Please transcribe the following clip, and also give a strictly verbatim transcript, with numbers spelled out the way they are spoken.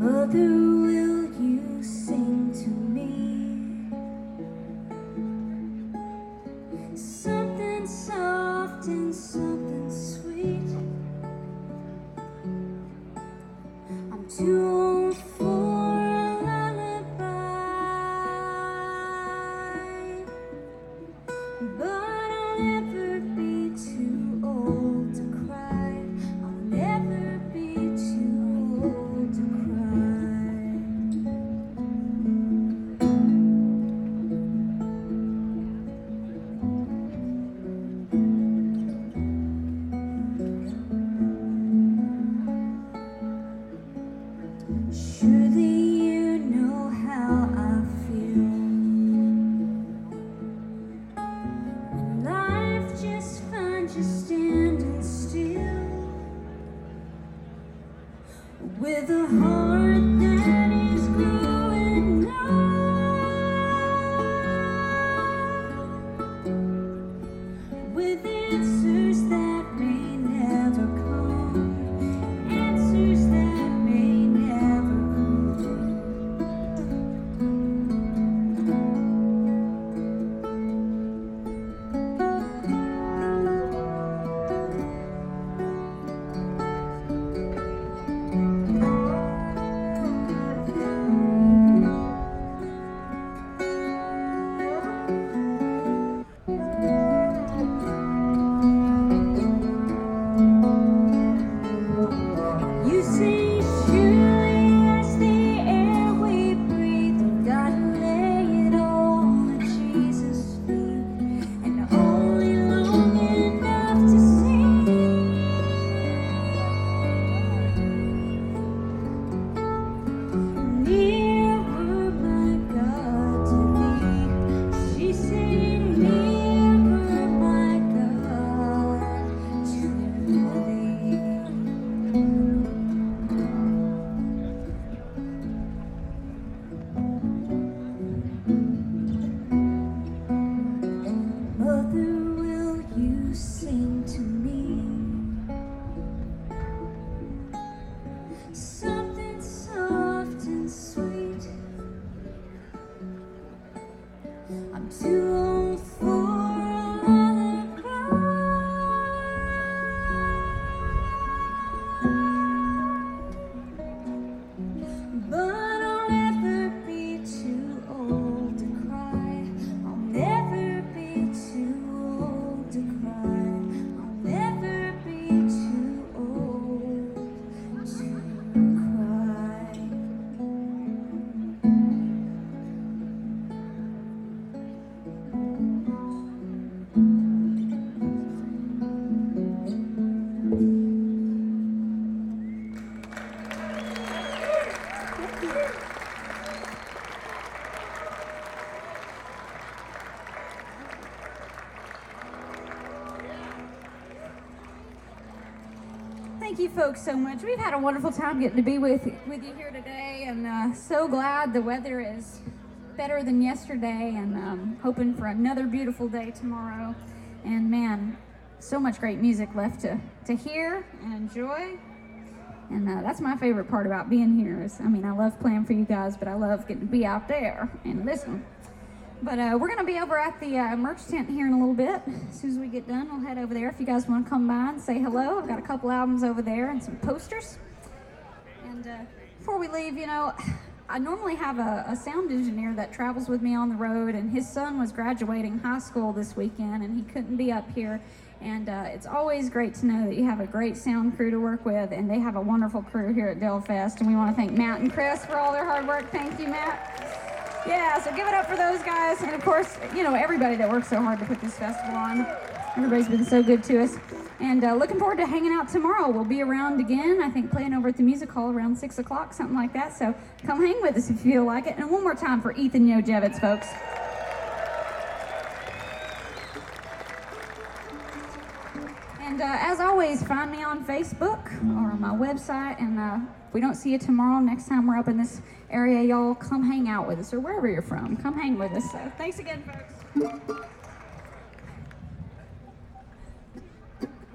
Mother, will you sing to me something soft and something sweet? I'm too old for a lullaby, but I'll never be too old to cry. I'll never be too old to cry. Surely you know how I feel when life just finds you standing still with a heart that is growing old, with answers that may never come, answers that may never come. You say surely as the air we breathe, we've gotta lay it all at Jesus' feet, and only long enough to see nearer, my God, to thee. She's saying nearer, my God, to thee. Mother, will you sing to me something soft and sweet? I'm too old for a lullaby, but I'll never be too old to cry. I'll never be too old to cry. I'll never be too old to cry. Thank you folks so much. We've had a wonderful time getting to be with, with you here today, and uh, so glad the weather is better than yesterday, and um, hoping for another beautiful day tomorrow. And man, so much great music left to, to hear and enjoy. And uh, that's my favorite part about being here is, I mean, I love playing for you guys, but I love getting to be out there and listen. But uh, we're going to be over at the uh, merch tent here in a little bit. As soon as we get done, we'll head over there if you guys want to come by and say hello. I've got a couple albums over there and some posters. And uh, before we leave, you know, I normally have a, a sound engineer that travels with me on the road, and his son was graduating high school this weekend, and he couldn't be up here. And uh, it's always great to know that you have a great sound crew to work with, and they have a wonderful crew here at Delfest. And we want to thank Matt and Chris for all their hard work. Thank you, Matt. Yeah, so give it up for those guys. And of course, you know, everybody that worked so hard to put this festival on. Everybody's been so good to us. And uh, looking forward to hanging out tomorrow. We'll be around again, I think playing over at the music hall around six o'clock, something like that. So come hang with us if you feel like it. And one more time for Ethan Yojevitz, folks. And uh, as always, find me on Facebook or on my website. And uh, if we don't see you tomorrow, next time we're up in this area, y'all come hang out with us, or wherever you're from. Come hang with us. So thanks again, folks.